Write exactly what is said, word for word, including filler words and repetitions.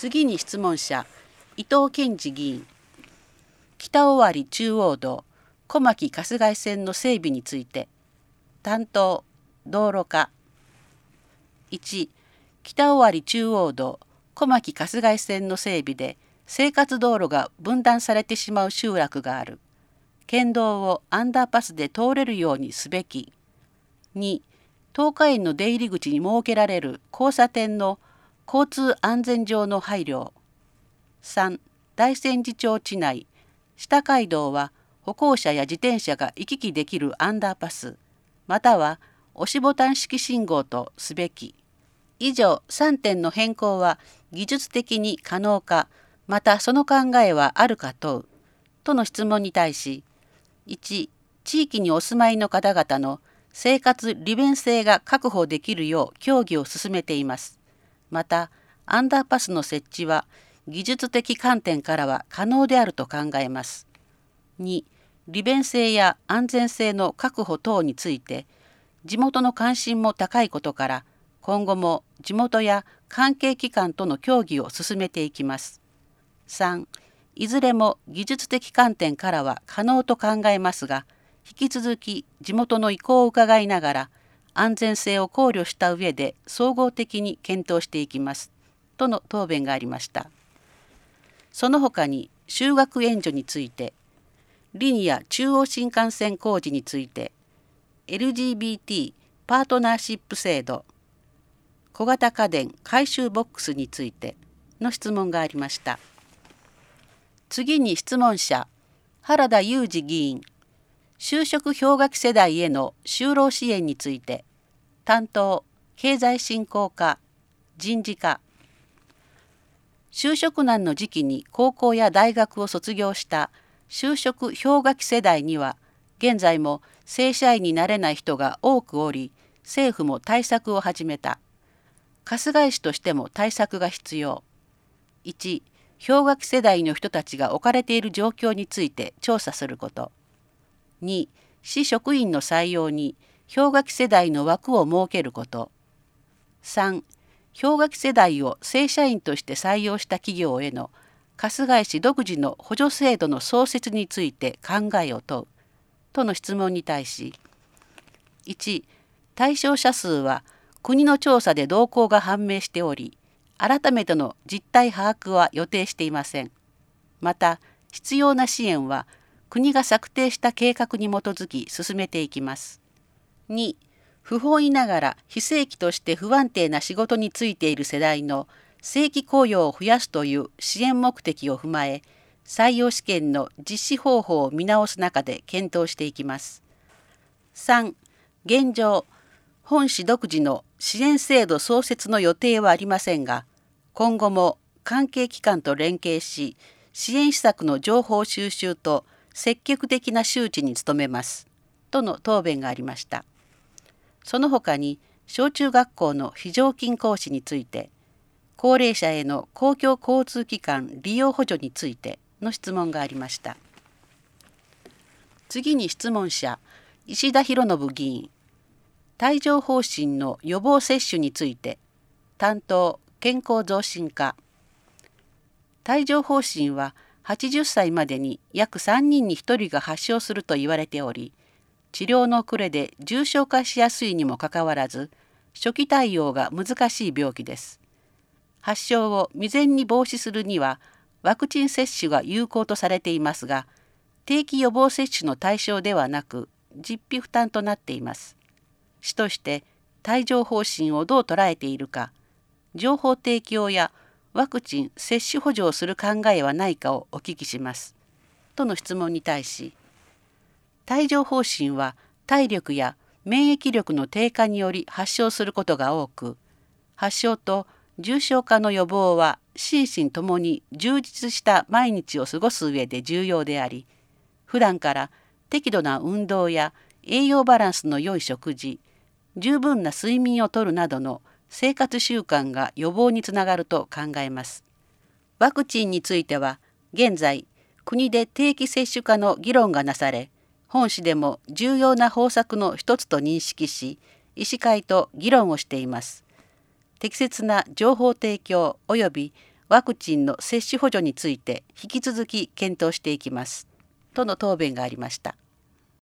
次に質問者、伊藤健二議員。北尾張中央道小牧春日井線の整備について。担当、道路課。いち、北尾張中央道小牧春日井線の整備で生活道路が分断されてしまう集落がある。県道をアンダーパスで通れるようにすべき。に、東海園の出入り口に設けられる交差点の交通安全上の配慮。さん、大仙寺町地内、下街道は歩行者や自転車が行き来できるアンダーパス、または押しボタン式信号とすべき。以上さんてんの変更は技術的に可能か、またその考えはあるか問う、との質問に対し、いち、地域にお住まいの方々の生活利便性が確保できるよう協議を進めています。また、アンダーパスの設置は技術的観点からは可能であると考えます。に、利便性や安全性の確保等について、地元の関心も高いことから、今後も地元や関係機関との協議を進めていきます。さん、いずれも技術的観点からは可能と考えますが、引き続き地元の意向を伺いながら、安全性を考慮した上で総合的に検討していきます、との答弁がありました。その他に就学援助について、リニア中央新幹線工事について、エルジービーティー パートナーシップ制度、小型家電回収ボックスについての質問がありました。次に質問者、原田裕二議員。就職氷河期世代への就労支援について。担当、経済振興課、人事課。就職難の時期に高校や大学を卒業した就職氷河期世代には、現在も正社員になれない人が多くおり、政府も対策を始めた。春日井市としても対策が必要。いち、氷河期世代の人たちが置かれている状況について調査すること。に、市職員の採用に氷河期世代の枠を設けること。さん、氷河期世代を正社員として採用した企業への春日井市独自の補助制度の創設について考えを問う、との質問に対し、いち、対象者数は国の調査で動向が判明しており、改めての実態把握は予定していません。また、必要な支援は国が策定した計画に基づき進めていきます。に、不本意ながら非正規として不安定な仕事に就いている世代の正規雇用を増やすという支援目的を踏まえ、採用試験の実施方法を見直す中で検討していきます。さん、現状、本市独自の支援制度創設の予定はありませんが、今後も関係機関と連携し、支援施策の情報収集と積極的な周知に努めます、との答弁がありました。その他に、小中学校の非常勤講師について、高齢者への公共交通機関利用補助についての質問がありました。次に質問者、石田博信議員。帯状疱疹の予防接種について。担当、健康増進課。帯状疱疹ははちじゅっさいまでに約さんにんにひとりが発症すると言われており、治療の遅れで重症化しやすいにもかかわらず、初期対応が難しい病気です。発症を未然に防止するには、ワクチン接種が有効とされていますが、定期予防接種の対象ではなく、実費負担となっています。市として帯状疱疹をどう捉えているか、情報提供やワクチン接種補助をする考えはないかをお聞きします。との質問に対し、帯状疱疹は体力や免疫力の低下により発症することが多く、発症と重症化の予防は心身ともに充実した毎日を過ごす上で重要であり、普段から適度な運動や栄養バランスの良い食事、十分な睡眠をとるなどの生活習慣が予防につながると考えます。ワクチンについては、現在、国で定期接種化の議論がなされ、本市でも重要な方策の一つと認識し、医師会と議論をしています。適切な情報提供及びワクチンの接種補助について引き続き検討していきますとの答弁がありました。